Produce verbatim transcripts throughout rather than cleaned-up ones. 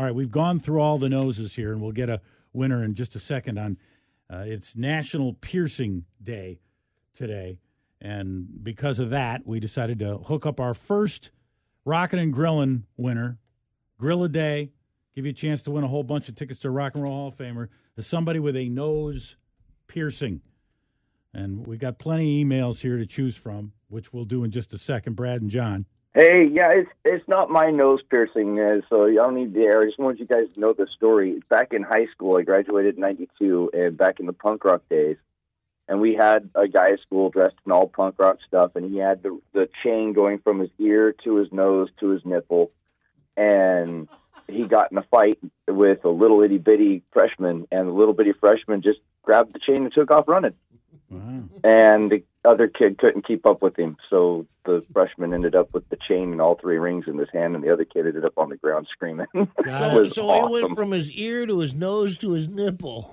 right, we've gone through all the noses here, and we'll get a winner in just a second. On uh, it's National Piercing Day today, and because of that, we decided to hook up our first Rockin' and Grillin' winner, Grill a Day, give you a chance to win a whole bunch of tickets to Rock and Roll Hall of Famer, to somebody with a nose piercing. And we got plenty of emails here to choose from, which we'll do in just a second. Brad and John. Hey, yeah, it's it's not my nose piercing, uh, so you don't need the air. I just wanted you guys to know the story. Back in high school, I graduated in ninety-two, and back in the punk rock days, and we had a guy at school dressed in all punk rock stuff, and he had the the chain going from his ear to his nose to his nipple, and he got in a fight with a little itty-bitty freshman, and the little bitty freshman just grabbed the chain and took off running. Wow. And the other kid couldn't keep up with him, so the freshman ended up with the chain and all three rings in his hand, and the other kid ended up on the ground screaming. So, it so awesome. it went from his ear to his nose to his nipple.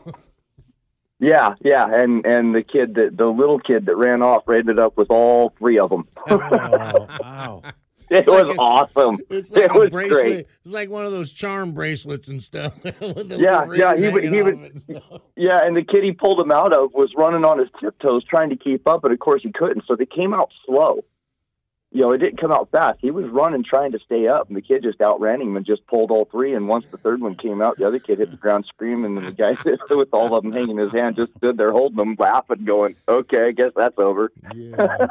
Yeah, yeah, and and the kid that the little kid that ran off ended up with all three of them. Oh, wow. It It's was like a- awesome. It's like it a was bracelet. great. It's like one of those charm bracelets and stuff. with the Yeah, little yeah, rings he would- he hanging would- off it and stuff. Yeah, and the kid he pulled him out of was running on his tiptoes trying to keep up, but of course he couldn't, so they came out slow. You know, it didn't come out fast. He was running trying to stay up, and the kid just outran him and just pulled all three, and once the third one came out, the other kid hit the ground screaming, and the guy with all of them hanging in his hand just stood there holding them, laughing, going, okay, I guess that's over. Yeah.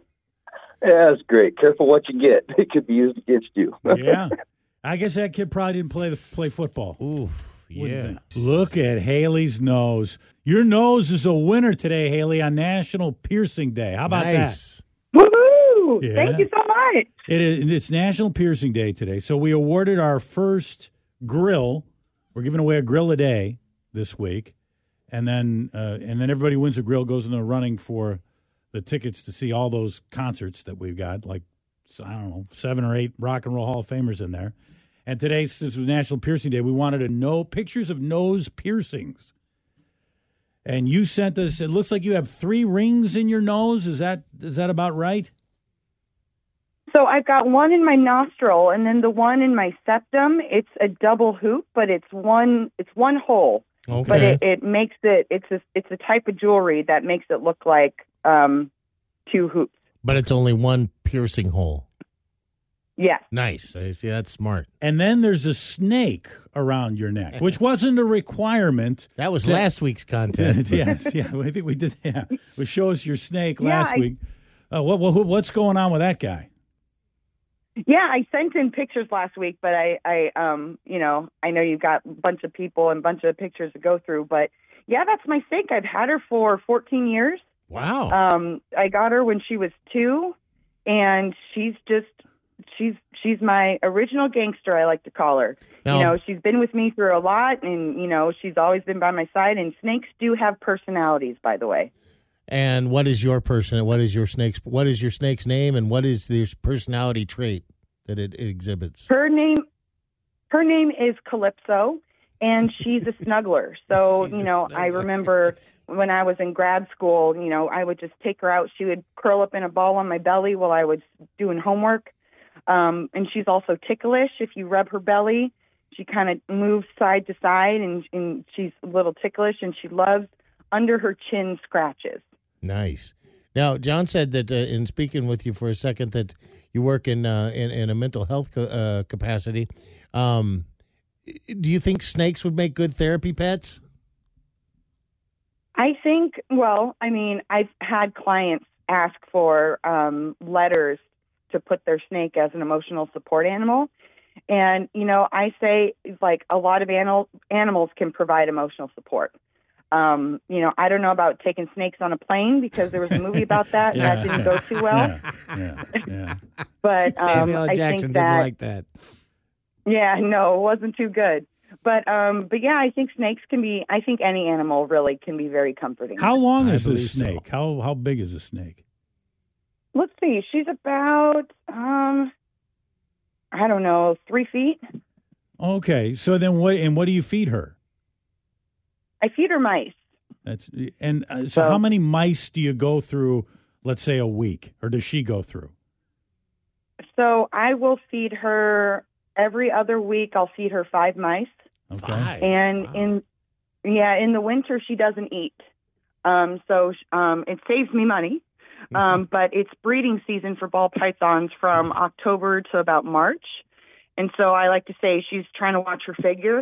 Yeah, it's great. Careful what you get. It could be used against you. Yeah. I guess that kid probably didn't play the play football. Oof. Wouldn't Yeah. think. Look at Haley's nose. Your nose is a winner today, Haley, on National Piercing Day. How about Nice. Woohoo! Yeah. Thank you so much. that? It is, it's National Piercing Day today. So we awarded our first grill. We're giving away a grill a day this week. And then uh, and then everybody wins a grill, goes in the running for the tickets to see all those concerts that we've got, like, I don't know, seven or eight Rock and Roll Hall of Famers in there. And today, since it was National Piercing Day, we wanted to know pictures of nose piercings. And you sent us, it looks like you have three rings in your nose. Is that is that about right? So I've got one in my nostril, and then the one in my septum. It's a double hoop, but it's one. It's one hole. Okay. But it, it makes it. It's a. It's a type of jewelry that makes it look like um, two hoops. But it's only one piercing hole. Yes. Nice. I see. That's smart. And then there's a snake around your neck, which wasn't a requirement. That was That- last week's contest. Yes, yeah. I think we did. Yeah, we show us your snake Yeah, last I- week. Uh, what, what what's going on with that guy? Yeah, I sent in pictures last week, but I, I, um, you know, I know you've got a bunch of people and a bunch of pictures to go through, but yeah, that's my snake. I've had her for fourteen years. Wow. Um, I got her when she was two, and she's just she's she's my original gangster, I like to call her. Now- you know, she's been with me through a lot, and you know, she's always been by my side. And snakes do have personalities, by the way. And what is your person? What is your snake's? What is your snake's name? And what is their personality trait that it, it exhibits? Her name, her name is Calypso, and she's a snuggler. So She's a you know, I snuggler. remember when I was in grad school, you know, I would just take her out. She would curl up in a ball on my belly while I was doing homework. Um, and she's also ticklish. If you rub her belly, she kind of moves side to side, and, and she's a little ticklish, and she loves under her chin scratches. Nice. Now, John said that uh, in speaking with you for a second that you work in uh, in, in a mental health co- uh, capacity. Um, do you think snakes would make good therapy pets? I think, well, I mean, I've had clients ask for um, letters to put their snake as an emotional support animal. And, you know, I say, like, a lot of animal, animals can provide emotional support. Um, you know, I don't know about taking snakes on a plane because there was a movie about that, and that didn't go too well. Yeah, yeah, yeah. But um, Samuel L. I Jackson think didn't that, like that. yeah, no, it wasn't too good. But um, but yeah, I think snakes can be. I think any animal really can be very comforting. How long I is believe this so. snake? How how big is the snake? Let's see. She's about um, I don't know, three feet. Okay, so then what? And what do you feed her? I feed her mice. That's and uh, so, So- how many mice do you go through? Let's say a week, or does she go through? So I will feed her every other week I'll feed her five mice. Okay. Five. And Wow. in yeah, in the winter she doesn't eat. Um, so um, it saves me money. Um, but it's breeding season for ball pythons from October to about March. And so I like to say she's trying to watch her figure.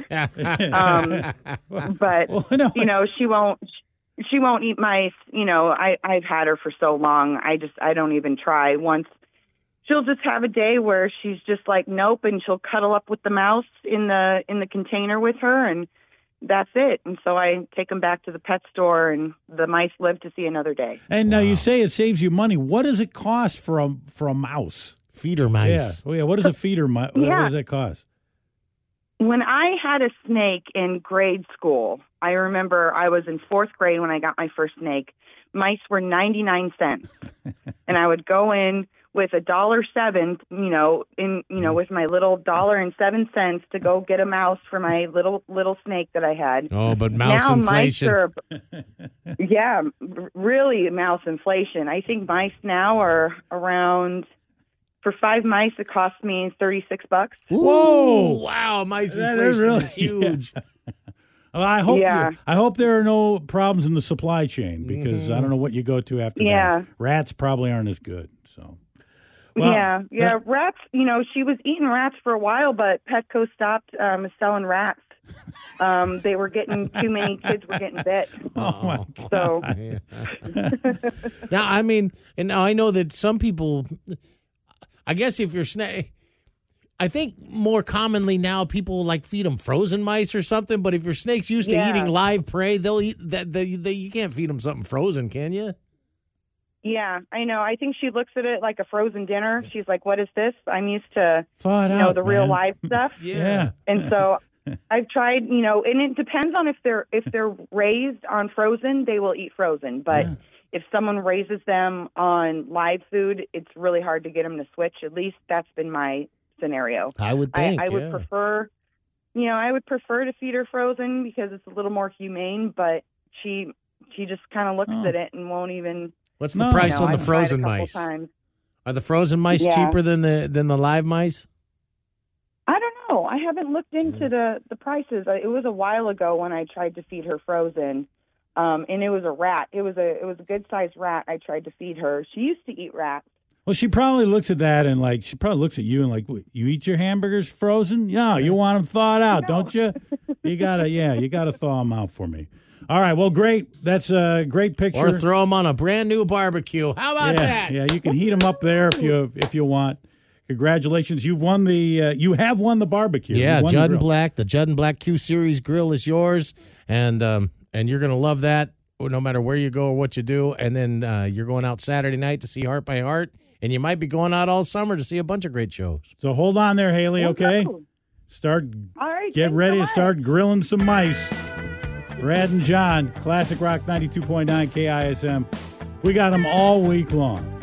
Um, but Well, no, you know, she won't she won't eat mice. You know, I I've had her for so long. I just I don't even try. Once she'll just have a day where she's just like nope, and she'll cuddle up with the mouse in the in the container with her, and that's it. And so I take them back to the pet store, and the mice live to see another day. and now you say it saves you money. What does it cost for a for a mouse? Feeder mice. Yeah. Oh yeah. What does a feeder? Mi- what, Yeah. what does that cost? When I had a snake in grade school, I remember I was in fourth grade when I got my first snake. Mice were ninety-nine cents. And I would go in with a dollar seven, you know, in you know, with my little dollar and seven cents to go get a mouse for my little little snake that I had. Oh, but mouse now inflation. mice are, yeah, r- really mouse inflation. I think mice now are around. For five mice, it cost me thirty-six bucks. Whoa! Wow, mice That inflation is really- is huge. Well, I hope. Yeah. I hope there are no problems in the supply chain because I don't know what you go to after Yeah. that. Rats probably aren't as good. So. Well, yeah, yeah. that- Rats, you know, she was eating rats for a while, but Petco stopped um, selling rats. Um, they were getting too many kids were getting bit. Oh my God. So Yeah. Now, I mean, and now I know that some people, I guess if you're snake, I think more commonly now people like feed them frozen mice or something. But if your snake's used to Yeah. eating live prey, they'll eat that. They, they, you can't feed them something frozen, can you? yeah, I know. I think she looks at it like a frozen dinner. She's like, "What is this? I'm used to, Thaw it you know, out, the real man. live stuff." Yeah. And so I've tried, you know, and it depends on if they're if they're raised on frozen, they will eat frozen. But Yeah. if someone raises them on live food, it's really hard to get them to switch. At least that's been my scenario. I would I, think. I would yeah. prefer, you know, I would prefer to feed her frozen because it's a little more humane. But she she just kind of looks Oh. at it and won't even. What's the No. price You know, on the I've tried a frozen couple mice? times. Are the frozen mice Yeah. cheaper than the than the live mice? I don't know. I haven't looked into Mm. the, the prices. I- It was a while ago when I tried to feed her frozen, um, and it was a rat. It was a it was a good sized rat. I tried to feed her. She used to eat rats. Well, she probably looks at that and like she probably looks at you and like, "What, you eat your hamburgers frozen? Yeah, you want them thawed out, don't you? You gotta, yeah, you gotta thaw them out for me. All right, well, great. That's a great picture. Or throw them on a brand new barbecue? How about yeah, that? yeah, you can heat them up there if you if you want. Congratulations, you've won the uh, you have won the barbecue. Yeah, You won the Judd and grill. Black, the Judd and Black Q Series grill is yours, and um, and you're gonna love that no matter where you go or what you do. And then uh, you're going out Saturday night to see Heart by Heart, and you might be going out all summer to see a bunch of great shows. So hold on there, Haley. Okay, Woohoo. start All right. get thanks ready so to much. start grilling some mice. Brad and John, Classic Rock ninety-two point nine K I S M. We got them all week long.